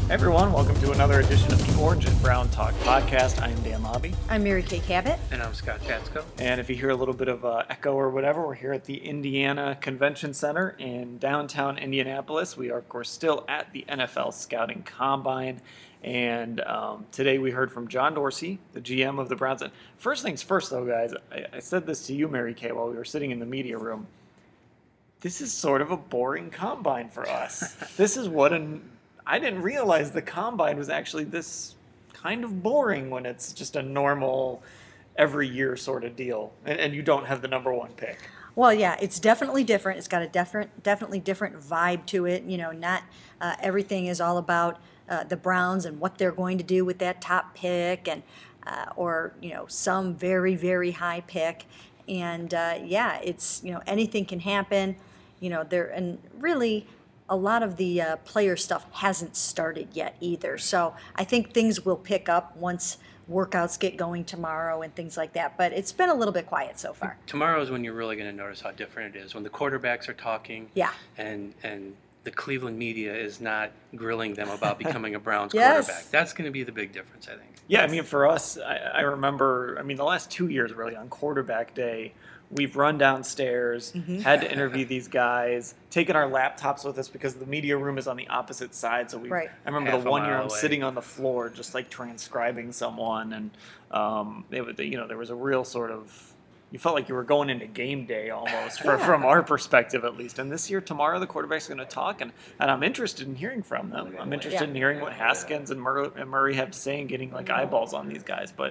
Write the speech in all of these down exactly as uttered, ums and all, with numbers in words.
Hey everyone, welcome to another edition of the Orange and Brown Talk podcast. I'm Dan Lobby. I'm Mary Kay Cabot. And I'm Scott Chatsko. And if you hear a little bit of uh, echo or whatever, we're here at the Indiana Convention Center in downtown Indianapolis. We are, of course, still at the N F L Scouting Combine. And um, today we heard from John Dorsey, the G M of the Browns. And first things first, though, guys, I, I said this to you, Mary Kay, while we were sitting in the media room. This is sort of a boring combine for us. This is what an... I didn't realize the combine was actually this kind of boring when it's just a normal every year sort of deal, and, and you don't have the number one pick. Well, yeah, it's definitely different. It's got a different, definitely different vibe to it. You know, not uh, everything is all about uh, the Browns and what they're going to do with that top pick, and uh, or you know some very very high pick. And uh, yeah, it's you know anything can happen. You know, there and really. A lot of the uh, player stuff hasn't started yet either. So I think things will pick up once workouts get going tomorrow and things like that. But it's been a little bit quiet so far. Tomorrow is when you're really going to notice how different it is. When the quarterbacks are talking yeah. and and the Cleveland media is not grilling them about becoming a Browns yes. quarterback. That's going to be the big difference, I think. Yeah, I mean, for us, I, I remember, I mean, the last two years really on quarterback day, we've run downstairs, mm-hmm. had to interview these guys, taken our laptops with us because the media room is on the opposite side. So we, right. I remember Half the one year I'm away. sitting on the floor, just like transcribing someone, and um, it, you know, there was a real sort of, you felt like you were going into game day almost, for, yeah. from our perspective at least. And this year, tomorrow, the quarterback's going to talk, and, and I'm interested in hearing from them. I'm interested yeah. in hearing what Haskins and Murray, and Murray have to say and getting like eyeballs on these guys, but.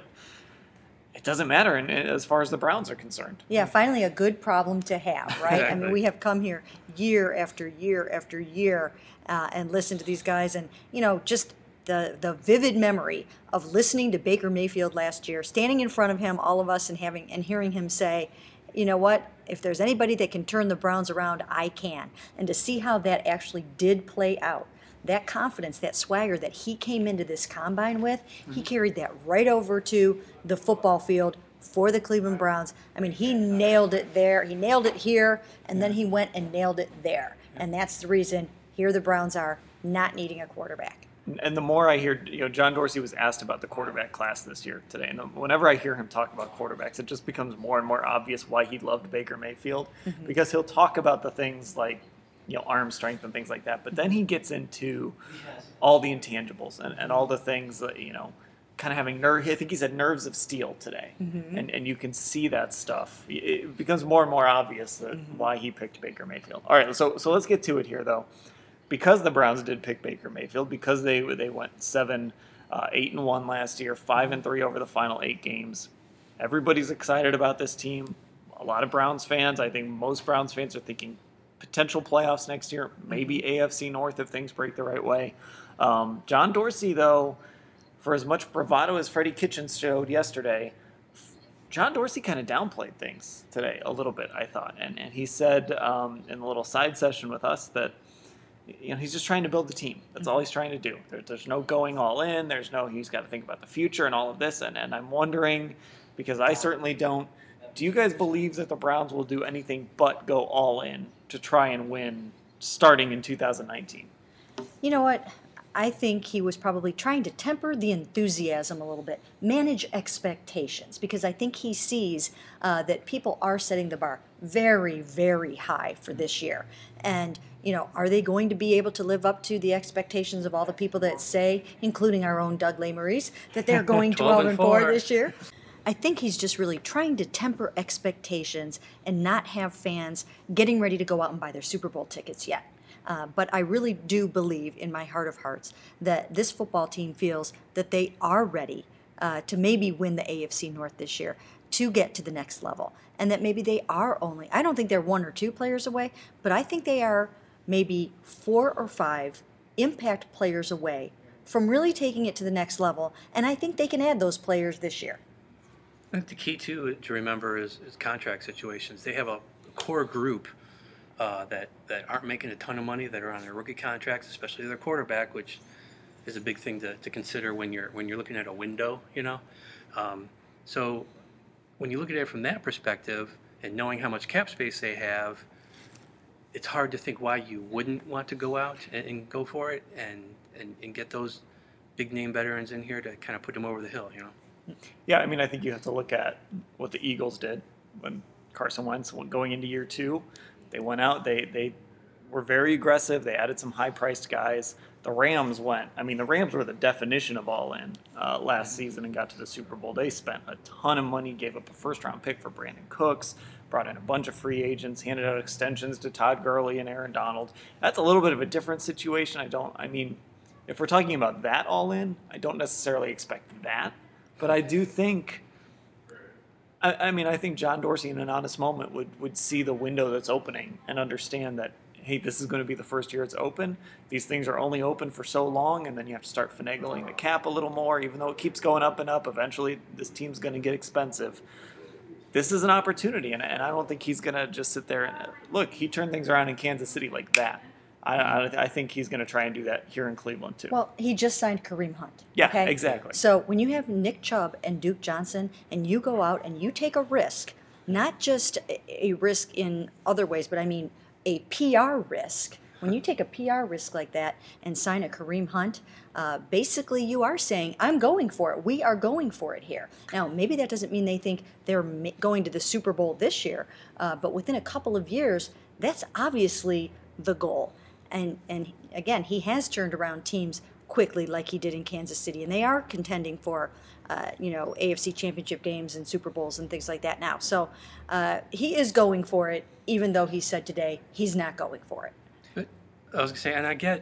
It doesn't matter in, as far as the Browns are concerned. Yeah, finally a good problem to have, right? Exactly. I mean, we have come here year after year after year uh, and listened to these guys, and you know, just the the vivid memory of listening to Baker Mayfield last year, standing in front of him, all of us, and having and hearing him say, you know what? If there's anybody that can turn the Browns around, I can. And to see how that actually did play out. That confidence, that swagger that he came into this combine with, mm-hmm. he carried that right over to the football field for the Cleveland Browns. I mean, he nailed it there. He nailed it here, and then he went and nailed it there. And that's the reason here the Browns are not needing a quarterback. And the more I hear, you know, John Dorsey was asked about the quarterback class this year today. And whenever I hear him talk about quarterbacks, it just becomes more and more obvious why he loved Baker Mayfield. Mm-hmm. Because he'll talk about the things like, you know, arm strength and things like that. But then he gets into all the intangibles and, and all the things that, you know, kind of having nerve. I think he said nerves of steel today. Mm-hmm. And and you can see that stuff. It becomes more and more obvious that mm-hmm. why he picked Baker Mayfield. All right, so so let's get to it here, though. Because the Browns did pick Baker Mayfield, because they they went seven, uh, eight and one last year, five and three over the final eight games. Everybody's excited about this team. A lot of Browns fans, I think most Browns fans are thinking potential playoffs next year, maybe A F C North if things break the right way. Um, John Dorsey, though, for as much bravado as Freddie Kitchens showed yesterday, John Dorsey kind of downplayed things today a little bit, I thought. And and he said um, in a little side session with us that you know he's just trying to build the team. That's all he's trying to do. There, there's no going all in. There's no he's got to think about the future and all of this. And, and I'm wondering, because I certainly don't, do you guys believe that the Browns will do anything but go all in to try and win starting in two thousand nineteen? You know what? I think he was probably trying to temper the enthusiasm a little bit, manage expectations, because I think he sees uh, that people are setting the bar very, very high for this year. And, you know, are they going to be able to live up to the expectations of all the people that say, including our own Doug Lesmerises, that they're going twelve and four this year? I think he's just really trying to temper expectations and not have fans getting ready to go out and buy their Super Bowl tickets yet. Uh, but I really do believe in my heart of hearts that this football team feels that they are ready uh, to maybe win the A F C North this year, to get to the next level. And that maybe they are only, I don't think they're one or two players away, but I think they are maybe four or five impact players away from really taking it to the next level. And I think they can add those players this year. I think the key, too, to remember is, is contract situations. They have a core group uh, that, that aren't making a ton of money, that are on their rookie contracts, especially their quarterback, which is a big thing to, to consider when you're when you're looking at a window, you know. Um, so when you look at it from that perspective and knowing how much cap space they have, it's hard to think why you wouldn't want to go out and, and go for it. And and, and get those big name veterans in here to kind of put them over the hill, you know? Yeah, I mean, I think you have to look at what the Eagles did when Carson Wentz went going into year two. They went out, they they were very aggressive. They added some high-priced guys. The Rams went. I mean, the Rams were the definition of all in uh, last season and got to the Super Bowl. They spent a ton of money, gave up a first-round pick for Brandon Cooks, brought in a bunch of free agents, handed out extensions to Todd Gurley and Aaron Donald. That's a little bit of a different situation. I don't. I mean, if we're talking about that all in, I don't necessarily expect that, but I do think. I, I mean, I think John Dorsey, in an honest moment, would would see the window that's opening and understand that, hey, this is going to be the first year it's open. These things are only open for so long, and then you have to start finagling the cap a little more, even though it keeps going up and up. Eventually, this team's going to get expensive. This is an opportunity, and, and I don't think he's going to just sit there and look. He turned things around in Kansas City like that. I, I, I think he's going to try and do that here in Cleveland too. Well, he just signed Kareem Hunt. Yeah, okay? exactly. So when you have Nick Chubb and Duke Johnson, and you go out and you take a risk, not just a, a risk in other ways, but I mean a P R risk. When you take a P R risk like that and sign a Kareem Hunt, uh, basically you are saying, I'm going for it. We are going for it here. Now, maybe that doesn't mean they think they're ma- going to the Super Bowl this year, uh, but within a couple of years, that's obviously the goal. And, and again, he has turned around teams quickly like he did in Kansas City, and they are contending for uh, you know, A F C championship games and Super Bowls and things like that now. So uh, he is going for it, even though he said today he's not going for it. But I was gonna say, and I get,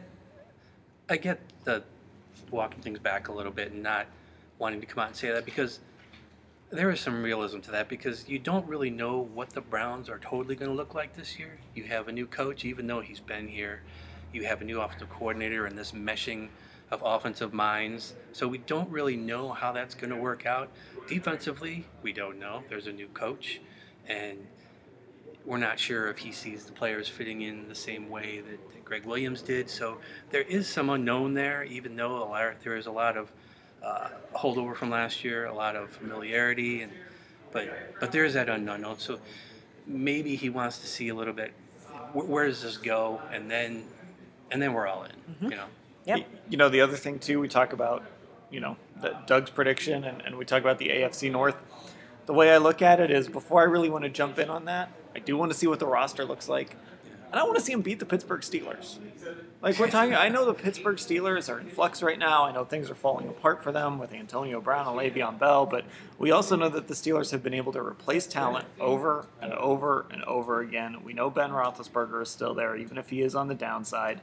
I get the walking things back a little bit and not wanting to come out and say that, because there is some realism to that, because you don't really know what the Browns are totally going to look like this year. You have a new coach, even though he's been here. You have a new offensive coordinator and this meshing of offensive minds. So we don't really know how that's going to work out. Defensively, we don't know. There's a new coach, and we're not sure if he sees the players fitting in the same way that, that Greg Williams did. So there is some unknown there, even though a lot, there is a lot of uh, holdover from last year, a lot of familiarity, and but but there's that unknown. So maybe he wants to see a little bit, wh- where does this go, and then and then we're all in, mm-hmm. you know. Yep. You know, the other thing too, we talk about, you know, the, Doug's prediction, and, and we talk about the A F C North. The way I look at it is, before I really want to jump in on that, I do want to see what the roster looks like. And I want to see them beat the Pittsburgh Steelers. Like we're talking, I know the Pittsburgh Steelers are in flux right now. I know things are falling apart for them with Antonio Brown and Le'Veon Bell, but we also know that the Steelers have been able to replace talent over and over and over again. We know Ben Roethlisberger is still there, even if he is on the downside.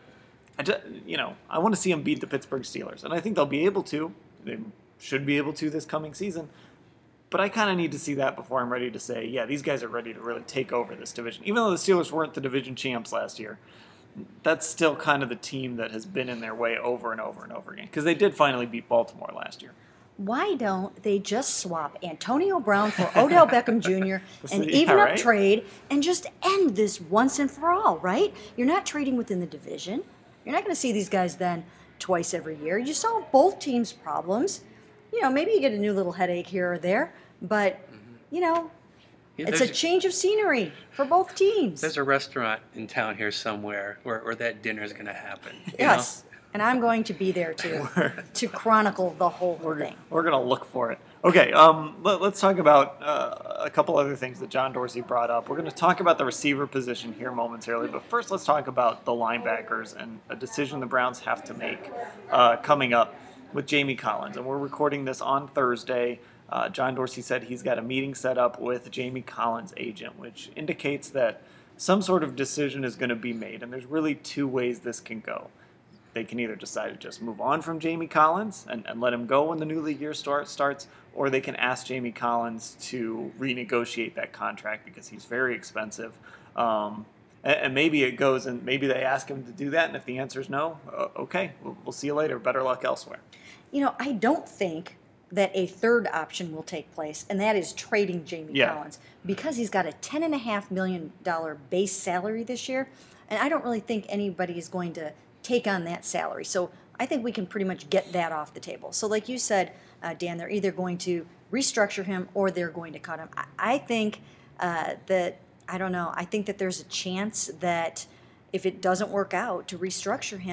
I just, you know, I want to see them beat the Pittsburgh Steelers, and I think they'll be able to. They should be able to this coming season. But I kind of need to see that before I'm ready to say, yeah, these guys are ready to really take over this division. Even though the Steelers weren't the division champs last year, that's still kind of the team that has been in their way over and over and over again. Because they did finally beat Baltimore last year. Why don't they just swap Antonio Brown for Odell Beckham Junior and Yeah, even up right? trade and just end this once and for all, right? You're not trading within the division. You're not going to see these guys then twice every year. You solve both teams' problems. You know, maybe you get a new little headache here or there, but, you know, Yeah, it's a there's- change of scenery for both teams. There's a restaurant in town here somewhere where, where that dinner is going to happen. you Yes, and I'm going to be there to to chronicle the whole We're, thing. we're going to look for it. Okay, um, let, let's talk about uh, a couple other things that John Dorsey brought up. We're going to talk about the receiver position here momentarily, but first let's talk about the linebackers and a decision the Browns have to make uh, coming up with Jamie Collins. And we're recording this on Thursday. Uh, John Dorsey said he's got a meeting set up with Jamie Collins' agent, which indicates that some sort of decision is going to be made. And there's really two ways this can go. They can either decide to just move on from Jamie Collins and, and let him go when the new league year start, starts, or they can ask Jamie Collins to renegotiate that contract because he's very expensive. Um, and, and maybe it goes and maybe they ask him to do that, and if the answer is no, uh, okay, we'll, we'll see you later. Better luck elsewhere. You know, I don't think that a third option will take place, and that is trading Jamie Yeah. Collins, because he's got a ten point five million dollars base salary this year, and I don't really think anybody is going to take on that salary. So I think we can pretty much get that off the table. So like you said, uh, Dan, they're either going to restructure him or they're going to cut him. I, I think uh, that, I don't know, I think that there's a chance that if it doesn't work out to restructure him,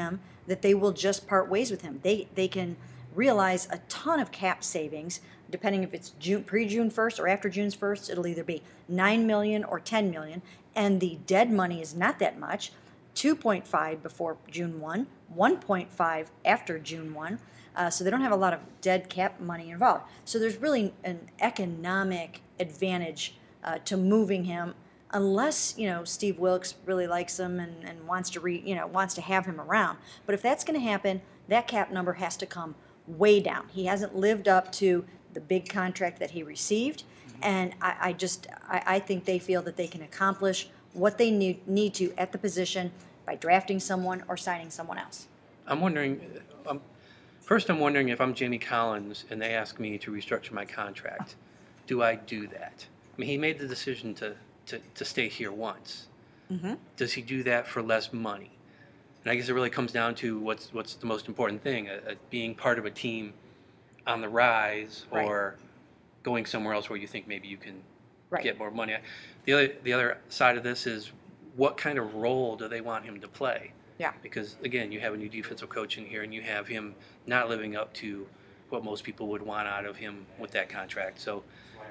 that they will just part ways with him. They they can realize a ton of cap savings, depending if it's June, pre-June first or after June first. It'll either be nine million dollars or ten million dollars, and the dead money is not that much. two point five before June first, one point five after June first. Uh, so they don't have a lot of dead cap money involved. So there's really an economic advantage uh, to moving him, unless you know Steve Wilkes really likes him and, and wants to re, you know wants to have him around. But if that's going to happen, that cap number has to come way down. He hasn't lived up to the big contract that he received, and I, I just I, I think they feel that they can accomplish what they need need to at the position by drafting someone or signing someone else. I'm wondering, um, first I'm wondering if I'm Jamie Collins and they ask me to restructure my contract, do I do that? I mean, he made the decision to, to, to stay here once. Mm-hmm. Does he do that for less money? And I guess it really comes down to what's what's the most important thing, a, a, being part of a team on the rise Right. or going somewhere else where you think maybe you can Right. get more money. The other the other side of this is what kind of role do they want him to play? Yeah. Because again, you have a new defensive coach in here, and you have him not living up to what most people would want out of him with that contract. So,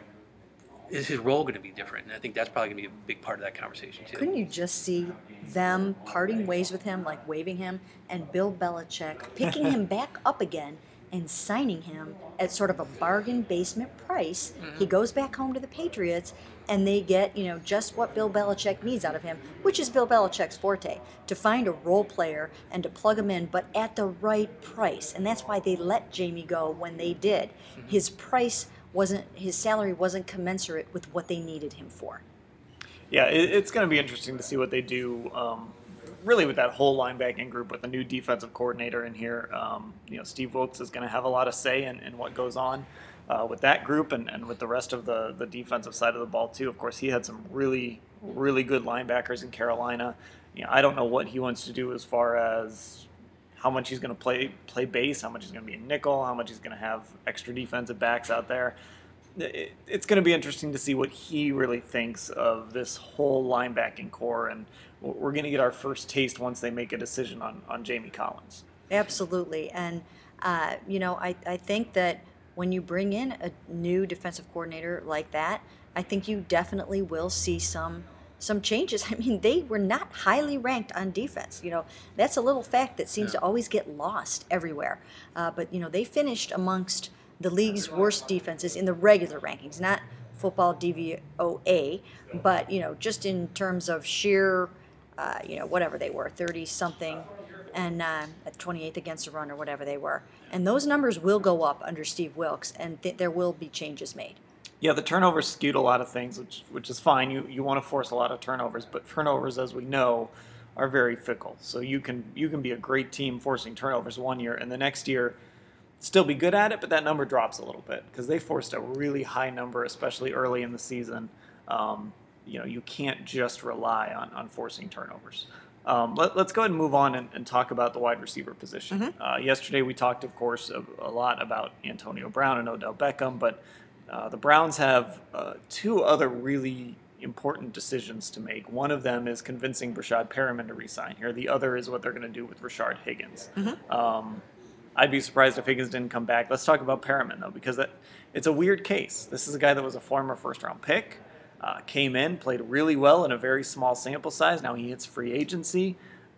is his role going to be different? And I think that's probably going to be a big part of that conversation too. Couldn't you just see them parting ways with him, like waving him, and Bill Belichick picking him back up again and signing him at sort of a bargain basement price? Mm-hmm. He goes back home to the Patriots, and they get, you know, just what Bill Belichick needs out of him, which is Bill Belichick's forte, to find a role player and to plug him in, but at the right price. And that's why they let Jamie go when they did. Mm-hmm. His price wasn't, his salary wasn't commensurate with what they needed him for. Yeah, it, it's going to be interesting to see what they do. Um, really, with that whole linebacking group, with a new defensive coordinator in here, um, you know, Steve Wilkes is going to have a lot of say in, in what goes on uh, with that group and, and with the rest of the the defensive side of the ball too. Of course, he had some really, really good linebackers in Carolina. You know, I don't know what he wants to do as far as how much he's going to play play base, how much he's going to be a nickel, how much he's going to have extra defensive backs out there. It, it's going to be interesting to see what he really thinks of this whole linebacking core, and we're going to get our first taste once they make a decision on, on Jamie Collins. Absolutely. And, uh, you know, I, I think that when you bring in a new defensive coordinator like that, I think you definitely will see some some changes. I mean, they were not highly ranked on defense. You know, that's a little fact that seems Yeah. to always get lost everywhere. Uh, but, you know, they finished amongst the league's worst defenses in the regular rankings, not football D V O A, but, you know, just in terms of sheer, uh, you know, whatever they were, thirty-something, and uh, at twenty-eighth against the run or whatever they were. And those numbers will go up under Steve Wilkes, and th- there will be changes made. Yeah, the turnovers skewed a lot of things, which which is fine. You you want to force a lot of turnovers, but turnovers, as we know, are very fickle. So you can you can be a great team forcing turnovers one year, and the next year still be good at it, but that number drops a little bit because they forced a really high number, especially early in the season. Um, you know, you can't just rely on, on forcing turnovers. Um, let, let's go ahead and move on and, and talk about the wide receiver position. Mm-hmm. Uh, yesterday we talked, of course, a, a lot about Antonio Brown and Odell Beckham, but uh, the Browns have uh, two other really important decisions to make. One of them is convincing Brashad Perriman to re-sign here. The other is what they're going to do with Rashard Higgins. Mm-hmm. Um, I'd be surprised if Higgins didn't come back. Let's talk about Perriman, though, because that, it's a weird case. This is a guy that was a former first-round pick, uh, came in, played really well in a very small sample size. Now he hits free agency.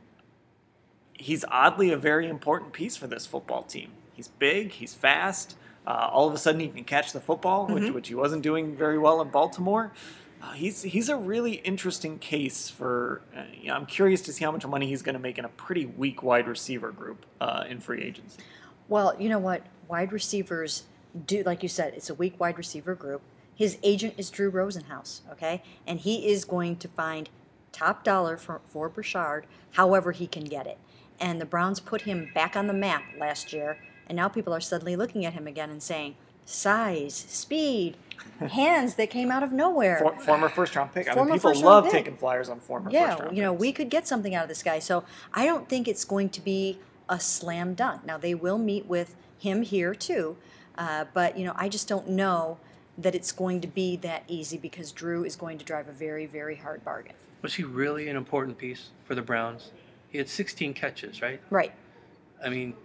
He's oddly a very important piece for this football team. He's big, he's fast. Uh, all of a sudden he can catch the football, Mm-hmm. which, which he wasn't doing very well in Baltimore. Uh, he's he's a really interesting case for. Uh, you know, I'm curious to see how much money he's going to make in a pretty weak wide receiver group uh, in free agency. Well, you know what? Wide receivers do, like you said, it's a weak wide receiver group. His agent is Drew Rosenhaus, okay? And he is going to find top dollar for, for Brashard however he can get it. And the Browns put him back on the map last year, and now people are suddenly looking at him again and saying, size, speed, hands that came out of nowhere. For, former first-round pick. I mean, Former people first-round love pick. taking flyers on former Yeah, first-round you know, picks. we could get something out of this guy. So I don't think it's going to be a slam dunk. Now, they will meet with him here, too. Uh, but, you know, I just don't know that it's going to be that easy because Drew is going to drive a very, very hard bargain. Was he really an important piece for the Browns? He had sixteen catches, right? Right. I mean,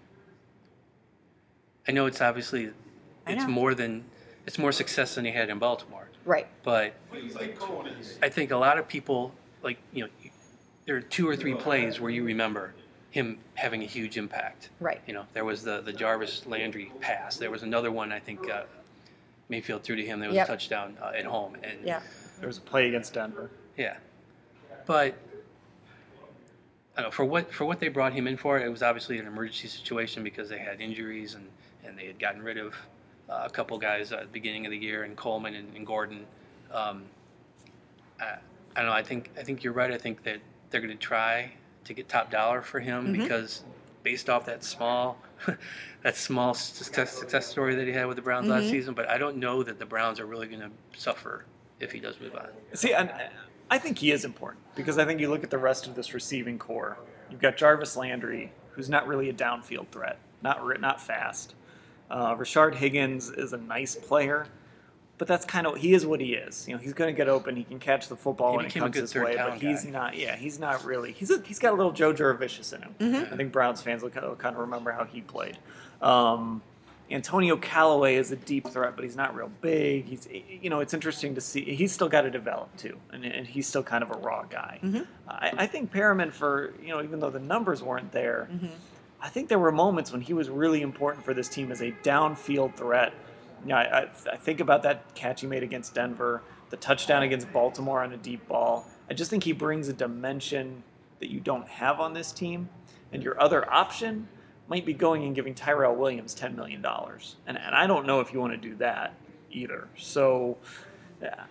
I know it's obviously I it's know. more than it's more success than he had in Baltimore. Right. But I think a lot of people, like, you know, there are two or three plays where you remember him having a huge impact. Right. You know, there was the, the Jarvis Landry pass. There was another one, I think, uh, Mayfield threw to him. There was Yep. a touchdown uh, at home. And Yeah. There was a play against Denver. yeah. But I don't know, for what for what they brought him in for, it was obviously an emergency situation because they had injuries and, and they had gotten rid of uh, a couple guys at the beginning of the year, and Coleman and, and Gordon. Um, I, I don't know. I think I think you're right. I think that they're going to try to get top dollar for him Mhm. because based off that small that small success, success story that he had with the Browns Mhm. last season. But I don't know that the Browns are really going to suffer if he does move on. See, and I think he is important because I think you look at the rest of this receiving core. You've got Jarvis Landry, who's not really a downfield threat, not re- not fast. Uh, Rashard Higgins is a nice player, but that's kind of he is what he is. You know, he's going to get open. He can catch the football He when it became a comes good his third way, down but he's guy. not. Yeah, he's not really. He's a, he's got a little Joe Juravicious in him. Mhm. I think Browns fans will kind of, kind of remember how he played. Um, Antonio Callaway is a deep threat, but he's not real big. He's, you know, it's interesting to see. He's still got to develop too, and, and he's still kind of a raw guy. Mhm. I, I think Perriman, for you know, even though the numbers weren't there, Mhm. I think there were moments when he was really important for this team as a downfield threat. Yeah, I, I, I think about that catch he made against Denver, the touchdown against Baltimore on a deep ball. I just think he brings a dimension that you don't have on this team, and your other option might be going and giving Tyrell Williams ten million dollars. And, and I don't know if you want to do that either. So yeah,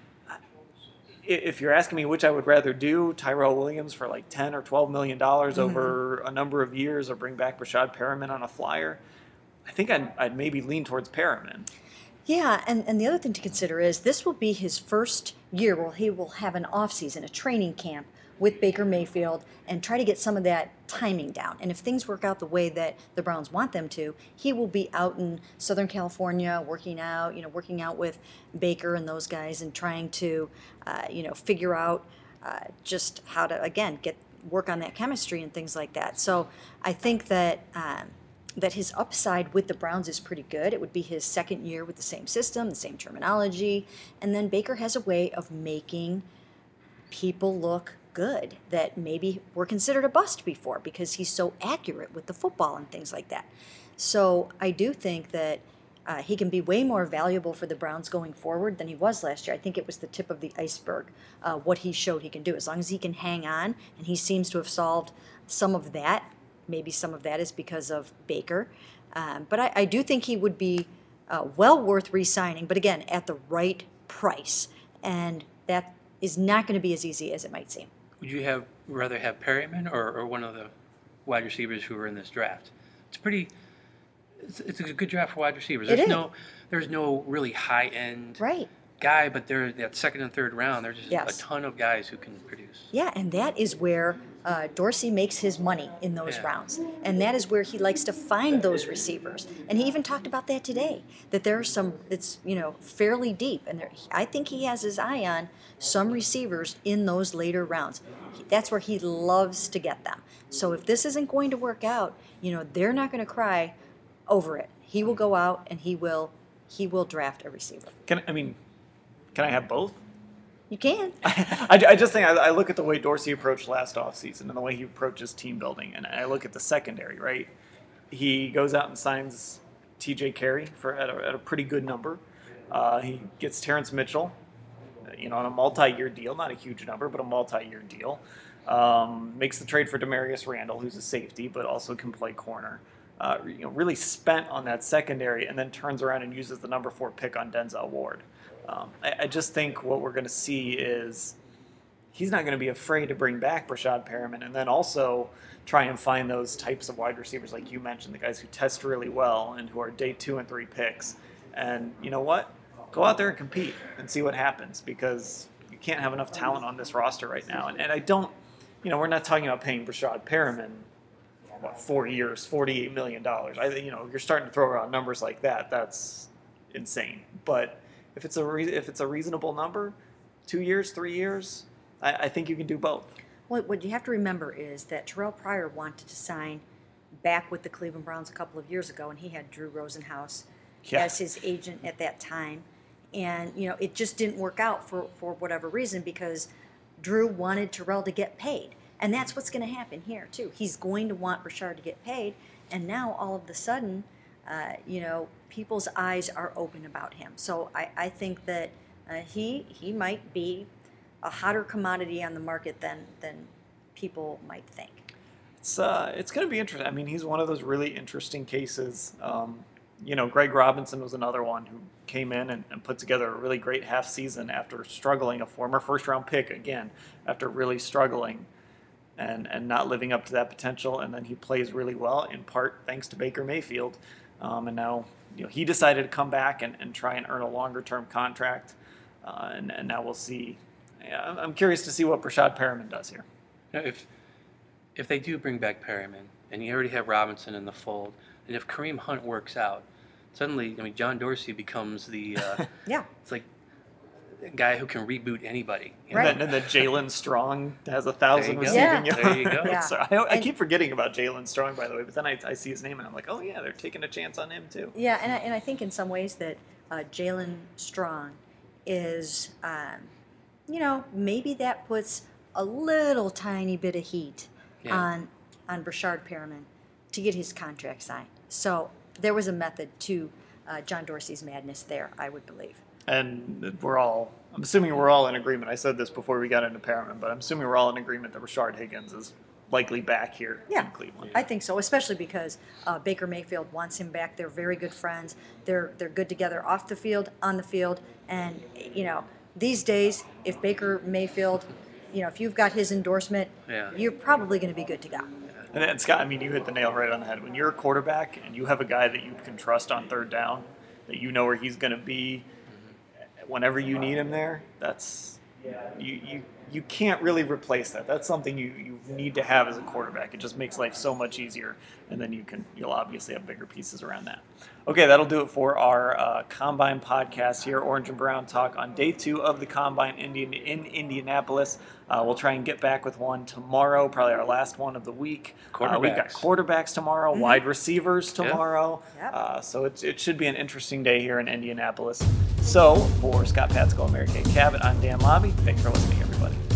if you're asking me which I would rather do, Tyrell Williams for like ten or twelve million dollars Mhm. over a number of years, or bring back Rashad Perriman on a flyer, I think I'd, I'd maybe lean towards Perriman. Yeah, and, and the other thing to consider is this will be his first year where he will have an off-season, a training camp with Baker Mayfield, and try to get some of that timing down. And if things work out the way that the Browns want them to, he will be out in Southern California working out, you know, working out with Baker and those guys and trying to, uh, you know, figure out uh, just how to, again, get work on that chemistry and things like that. So I think that um, that his upside with the Browns is pretty good. It would be his second year with the same system, the same terminology, and then Baker has a way of making people look good that maybe were considered a bust before because he's so accurate with the football and things like that. So I do think that uh, he can be way more valuable for the Browns going forward than he was last year. I think it was the tip of the iceberg, uh, what he showed he can do. As long as he can hang on, and he seems to have solved some of that. Maybe some of that is because of Baker. Um, but I, I do think he would be uh, well worth re-signing, but again, at the right price. And that is not going to be as easy as it might seem. Would you have rather have Perryman or, or one of the wide receivers who are in this draft? It's pretty. It's, it's a good draft for wide receivers. It There's is. no there's no really high end Right. guy, but there that second and third round, there's just Yes. a ton of guys who can produce. Yeah, and that is where uh, Dorsey makes his money in those Yeah. rounds. And that is where he likes to find those receivers. And he even talked about that today, that there are some, it's, you know, fairly deep. And there, I think he has his eye on some receivers in those later rounds. He, that's where he loves to get them. So if this isn't going to work out, you know, they're not going to cry over it. He will go out and he will he will draft a receiver. Can I mean, can I have both? You can. I, I just think I, I look at the way Dorsey approached last offseason and the way he approaches team building, and I look at the secondary, right? He goes out and signs T J Carey for at a, at a pretty good number. Uh, he gets Terrence Mitchell, you know, on a multi-year deal, not a huge number, but a multi-year deal. Um, makes the trade for Demarius Randall, who's a safety, but also can play corner. Uh, you know, really spent on that secondary, and then turns around and uses the number four pick on Denzel Ward. Um, I, I just think what we're going to see is he's not going to be afraid to bring back Rashad Perriman, and then also try and find those types of wide receivers like you mentioned, the guys who test really well and who are day two and three picks. And you know what? Go out there and compete and see what happens, because you can't have enough talent on this roster right now. And, and I don't, you know, we're not talking about paying Rashad Perriman what, four years, forty-eight million dollars. I, you know, you're starting to throw around numbers like that. That's insane. But if it's a re- if it's a reasonable number, two years, three years, I, I think you can do both. What, what you have to remember is that Terrell Pryor wanted to sign back with the Cleveland Browns a couple of years ago, and he had Drew Rosenhaus Yeah. as his agent at that time. And, you know, it just didn't work out for, for whatever reason because Drew wanted Terrell to get paid. And that's what's going to happen here, too. He's going to want Brashard to get paid. And now, all of a sudden, uh, you know, people's eyes are open about him. So I, I think that uh, he he might be a hotter commodity on the market than, than people might think. It's uh, it's going to be interesting. I mean, he's one of those really interesting cases. Um, you know, Greg Robinson was another one who came in and, and put together a really great half season after struggling, a former first round pick again, after really struggling and, and not living up to that potential. And then he plays really well, in part thanks to Baker Mayfield. Um, and now, you know, he decided to come back and, and try and earn a longer term contract. Uh, and, and now we'll see. Yeah, I'm- I'm curious to see what Brashad Perriman does here. Now, if if they do bring back Perryman, and you already have Robinson in the fold, and if Kareem Hunt works out, suddenly, I mean, John Dorsey becomes the uh, Yeah. it's like a guy who can reboot anybody. you Right. know? And then, then Jalen Strong has a thousand There you receiving go. yards. There you go. Yeah. So I, I And- keep forgetting about Jalen Strong, by the way, but then I, I see his name and I'm like, oh yeah, they're taking a chance on him too. Yeah, and I, and I think in some ways that uh, Jalen Strong is, um, you know, maybe that puts a little tiny bit of heat Yeah. on on Brashard Perriman to get his contract signed. So there was a method to uh, John Dorsey's madness there, I would believe. And we're all, I'm assuming we're all in agreement. I said this before we got into Perriman, but I'm assuming we're all in agreement that Rashard Higgins is likely back here Yeah. in Cleveland. I think so, especially because uh, Baker Mayfield wants him back. They're very good friends. They're they're good together off the field, on the field, and you know these days, if Baker Mayfield, you know, if you've got his endorsement, Yeah. you're probably going to be good to go. And, and Scott, I mean, you hit the nail right on the head. When you're a quarterback and you have a guy that you can trust on third down, that you know where he's going to be whenever you need him there, that's you you you can't really replace that. That's something you, you need to have as a quarterback. It just makes life so much easier, and then you can you'll obviously have bigger pieces around that. Okay, that'll do it for our uh, Combine podcast here, Orange and Brown Talk on day two of the Combine Indian in Indianapolis. Uh, we'll try and get back with one tomorrow, probably our last one of the week. Uh, we've got Quarterbacks. quarterbacks tomorrow, Mm-hmm. wide receivers Yeah. tomorrow. Yep. Uh, so it, it should be an interesting day here in Indianapolis. So for Scott Patsko and Mary Kay Cabot, I'm Dan Lobby. Thanks for listening, everybody.